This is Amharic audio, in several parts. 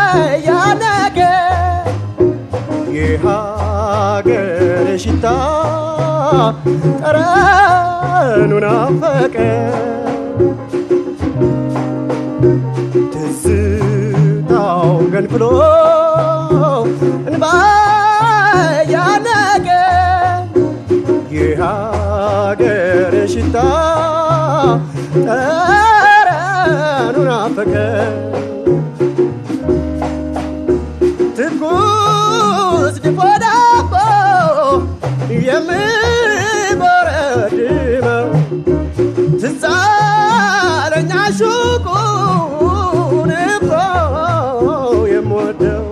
ያነገ የሀገር ሽታ ጠረኑ ናፈቀ ትዝታው ገንፍሎ እንባ ያነገ የሀገር ሽታ ጠረኑ ናፈቀ ትኩስ ድፎ ዳቦ የሚበረድመው ትዝ አለኝ አሹቁን እኮ የምወደው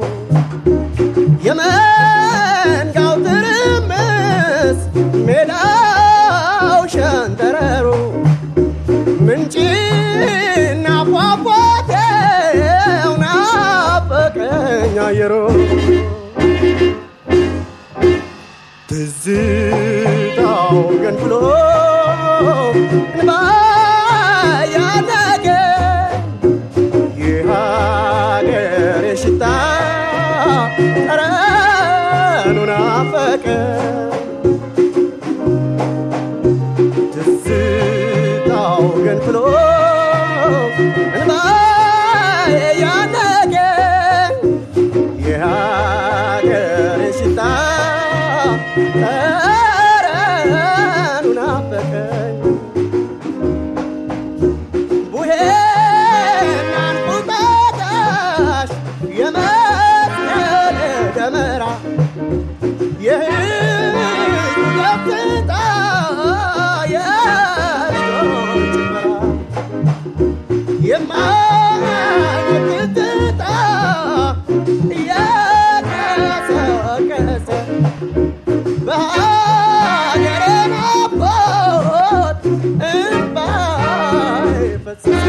የመንጋው ትርምስ ሜዳው ሸንተረሩ ምንጭና ፏፏቴው ናፈቀኝ አየሩ ትዝታው ገንፍሎ እንባ ያነገ የሀገር ሽታ ጠረኑ ናፈቀ ትዝታው ገንፍሎ እንባ ያነገ የሀገር ሽታ ጠረኑ ናፈቀኝ ቡሄና እንቁጣጣሽ የመስቀል ደመራ የህዝቡ ደስታ የልጆች ጭፈራ የማይነጥል ትዝታ እየቀሰቀሰ በሀገሬ ናፍቆት እንባዬ ፈሰሰ